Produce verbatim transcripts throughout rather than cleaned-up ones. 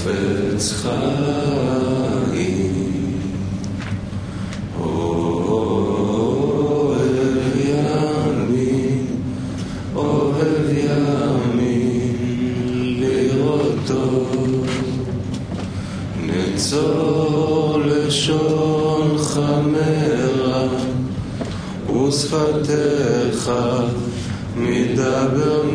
החפץ חיים, אוהב ימין, אוהב ימין, לראותו, נצור לשונך מרע, ושפתיך מדבר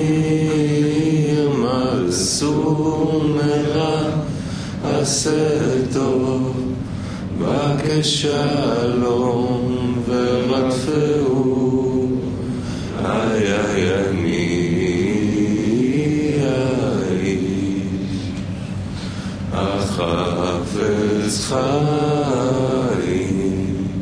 מרמלסו מרע, עשה טוב בקש שלום ורדפהו, איי איי אני האיש החפץ חיים,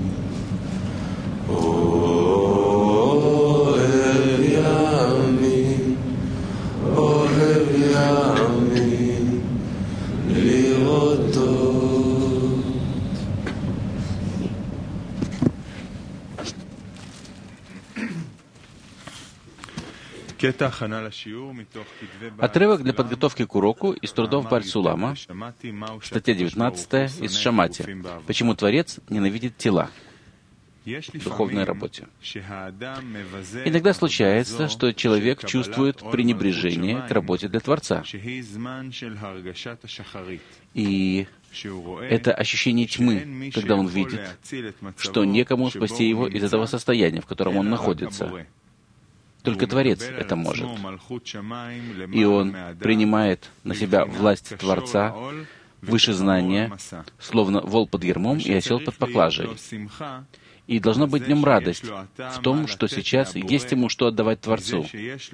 Отрывок для подготовки к уроку из трудов Бааль-Сулама, статья девятнадцатая из Шамати. Почему Творец ненавидит тела в духовной работе? Иногда случается, что человек чувствует пренебрежение к работе для Творца. И это ощущение тьмы, когда он видит, что некому спасти его из этого состояния, в котором он находится. Только Творец это может. И он принимает на себя власть Творца выше знания, словно вол под ярмом и осел под поклажей. И должна быть в нем радость в том, что сейчас есть ему что отдавать Творцу.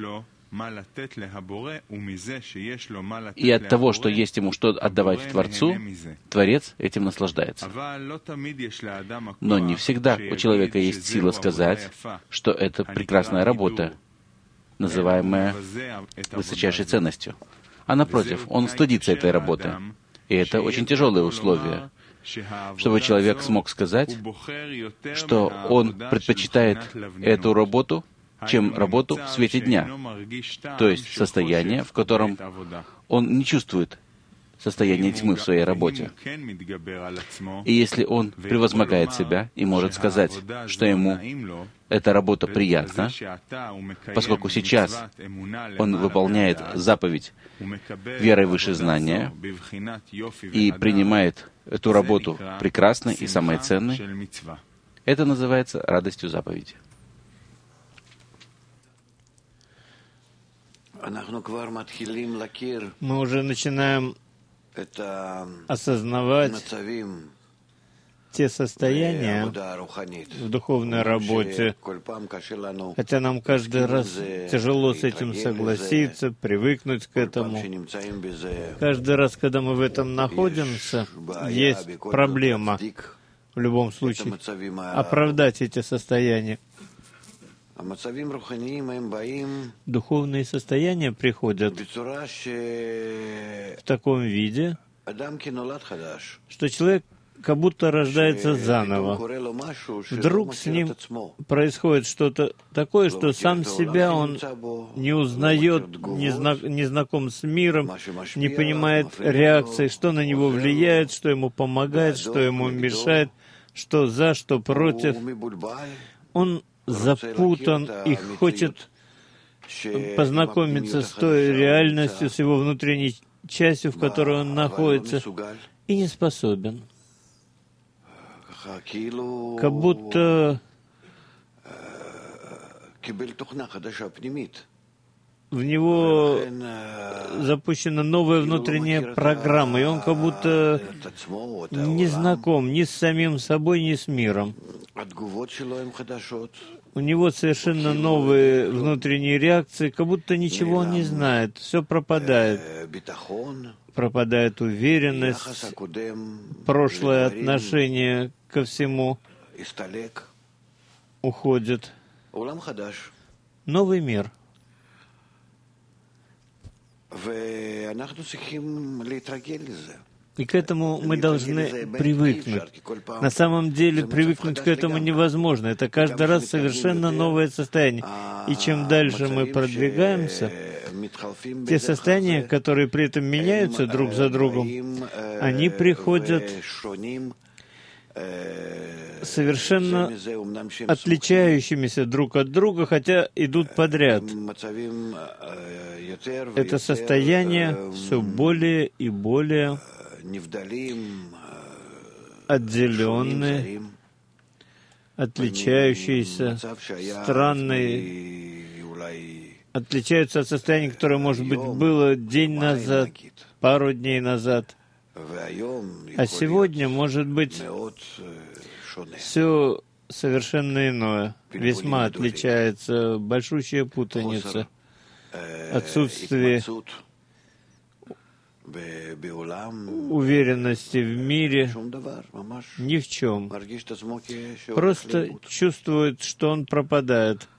И от того, что есть ему что отдавать Творцу, Творец этим наслаждается. Но не всегда у человека есть сила сказать, что это прекрасная работа, называемая высочайшей ценностью. А напротив, он стыдится этой работы. И это очень тяжелое условие, чтобы человек смог сказать, что он предпочитает эту работу, чем работу в свете дня, то есть состояние, в котором он не чувствует состояние тьмы в своей работе. И если он превозмогает себя и может сказать, что ему эта работа приятна, поскольку сейчас он выполняет заповедь верой выше знания и принимает эту работу прекрасной и самой ценной, это называется радостью заповеди. Мы уже начинаем осознавать те состояния в духовной работе, хотя нам каждый раз тяжело с этим согласиться, привыкнуть к этому. Каждый раз, когда мы в этом находимся, есть проблема, в любом случае, оправдать эти состояния. Духовные состояния приходят в таком виде, что человек как будто рождается заново. Вдруг с ним происходит что-то такое, что сам себя он не узнает, не, зна не знаком с миром, не понимает реакции, что на него влияет, что ему помогает, что ему мешает, что за, что против. Он запутан и хочет познакомиться с той реальностью, с его внутренней частью, в которой он находится, и не способен. Как будто в него запущена новая внутренняя программа, и он как будто не знаком ни с самим собой, ни с миром. У него совершенно новые внутренние реакции, как будто ничего он не знает, все пропадает. Пропадает уверенность, прошлое отношение ко всему уходит. Новый мир. И к этому мы должны привыкнуть. На самом деле, привыкнуть к этому невозможно. Это каждый раз совершенно новое состояние. И чем дальше мы продвигаемся, те состояния, которые при этом меняются друг за другом, они приходят совершенно отличающимися друг от друга, хотя идут подряд. Это состояние все более и более отделенные, отличающиеся, странные, отличаются от состояния, которое, может быть, было день назад, пару дней назад. А сегодня, может быть, все совершенно иное, весьма отличается, большущая путаница, отсутствие уверенности в мире, ни в чем. Просто чувствует, что он пропадает.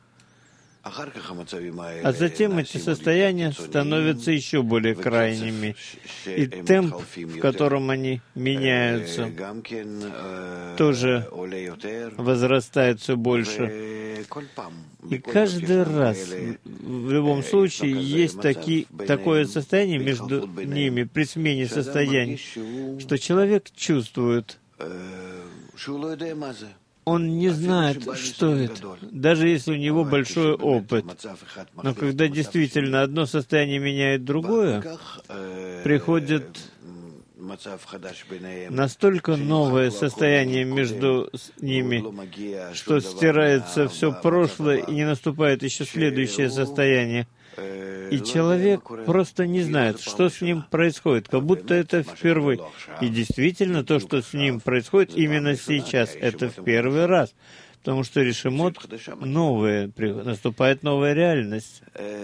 А затем эти состояния становятся еще более крайними, и темп, в котором они меняются, тоже возрастает все больше. И каждый раз, в любом случае, есть таки, такое состояние между ними, при смене состояний, что человек чувствует, он не знает, что это, даже если у него большой опыт. Но когда действительно одно состояние меняет другое, приходит настолько новое состояние между ними, что стирается все прошлое и не наступает еще следующее состояние. И человек просто не знает, что с ним происходит, как будто это впервые. И действительно, то, что с ним происходит именно сейчас, это в первый раз. Потому что решимот новое, наступает новая реальность.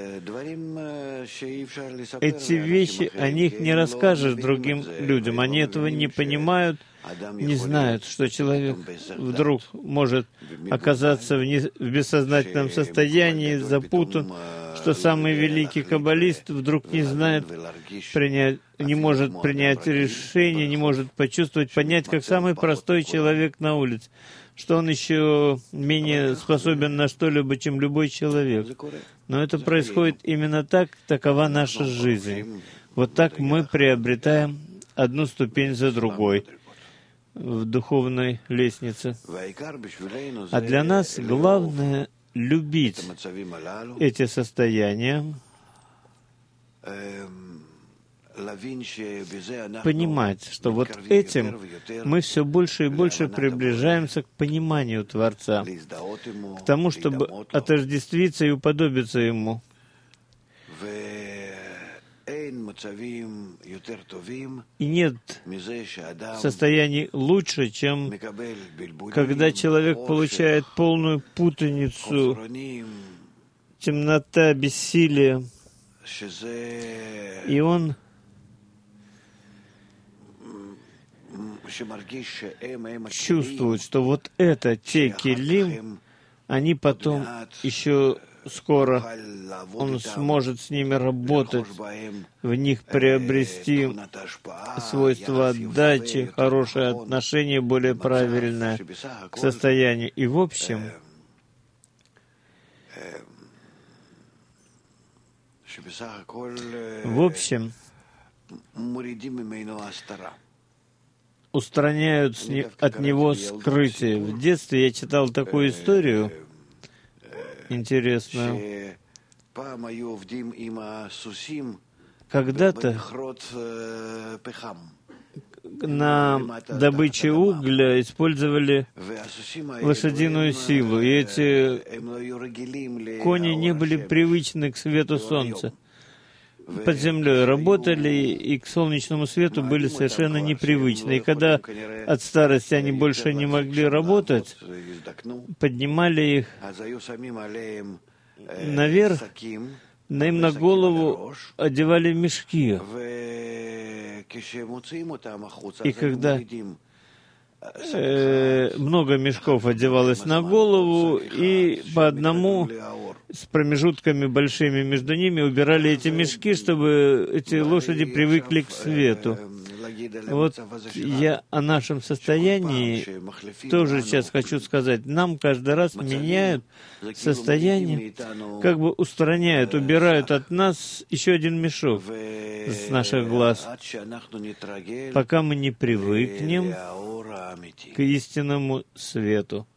Эти вещи, о них не расскажешь другим людям. Они этого не понимают, не знают, что человек вдруг может оказаться в, не, в бессознательном состоянии, запутан, что самый великий каббалист вдруг не знает принять, не может принять решение, не может почувствовать, понять, как самый простой человек на улице, что он еще менее способен на что-либо, чем любой человек. Но это происходит именно так, такова наша жизнь. Вот так мы приобретаем одну ступень за другой в духовной лестнице. А для нас главное — любить эти состояния, понимать, что вот этим мы все больше и больше приближаемся к пониманию Творца, к тому, чтобы отождествиться и уподобиться Ему. И нет состояний лучше, чем когда человек получает полную путаницу, темнота, бессилие, и он чувствует, что вот это, те келим, они потом еще скоро, он сможет с ними работать, в них приобрести свойства отдачи, хорошее отношение, более правильное к состоянию. И в общем, в общем, устраняют от него скрытие. В детстве я читал такую историю интересную. Когда-то на добыче угля использовали лошадиную силу, и эти кони не были привычны к свету солнца. Под землей работали, и к солнечному свету были совершенно непривычны. И когда от старости они больше не могли работать, поднимали их наверх, на им на голову одевали мешки. И когда э, много мешков одевалось на голову, и по одному с промежутками большими между ними убирали эти мешки, чтобы эти лошади привыкли к свету. Вот я о нашем состоянии тоже сейчас хочу сказать. Нам каждый раз меняют состояние, как бы устраняют, убирают от нас еще один мешок с наших глаз, пока мы не привыкнем к истинному свету.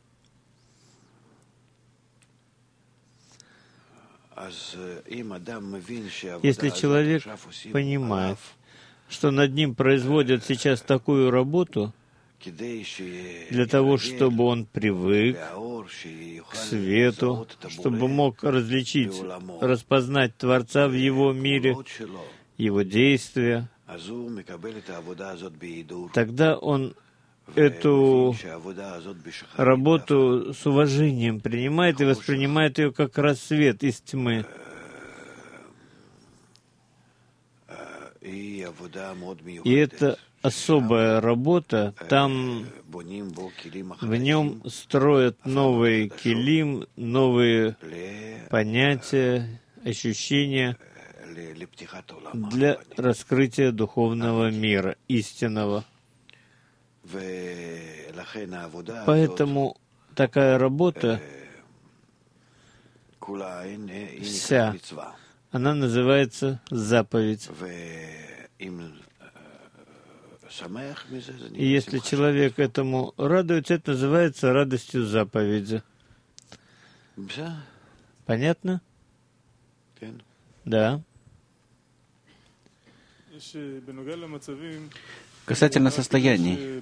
Если человек понимает, что над ним производят сейчас такую работу, для того, чтобы он привык к свету, чтобы мог различить, распознать Творца в его мире, его действия, тогда он эту работу с уважением принимает и воспринимает ее как рассвет из тьмы. И это особая работа, там в нем строят новые килим, новые понятия, ощущения для раскрытия духовного мира, истинного. Поэтому такая работа вся, она называется заповедь. И если человек этому радуется, это называется радостью заповеди. Понятно? Да. Касательно состояний,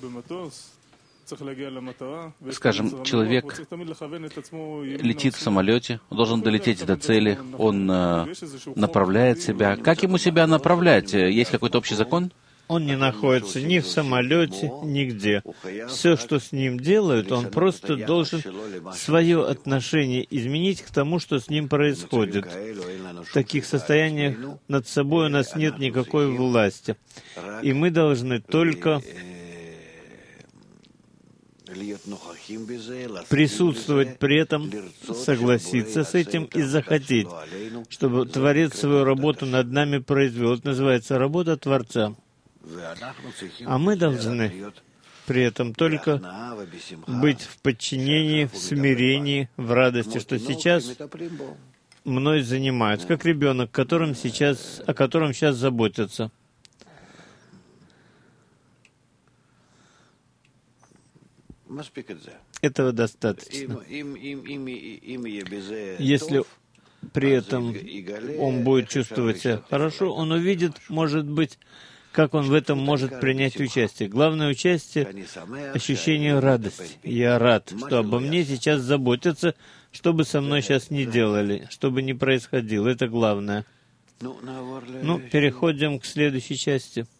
скажем, человек летит в самолете, должен долететь до цели, он э, направляет себя. Как ему себя направлять? Есть какой-то общий закон? Он не находится ни в самолете, нигде. Все, что с ним делают, он просто должен свое отношение изменить к тому, что с ним происходит. В таких состояниях над собой у нас нет никакой власти. И мы должны только присутствовать при этом, согласиться с этим и захотеть, чтобы Творец свою работу над нами произвел. Это называется работа Творца. А мы должны при этом только быть в подчинении, в смирении, в радости, что сейчас мной занимаются, как ребенок, которым сейчас, о котором сейчас заботятся. Этого достаточно. Если при этом он будет чувствовать себя хорошо, он увидит, может быть, как он в этом может принять участие. Главное участие — ощущение радости. Я рад, что обо мне сейчас заботятся, что бы со мной сейчас ни делали, что бы ни происходило. Это главное. Ну, переходим к следующей части.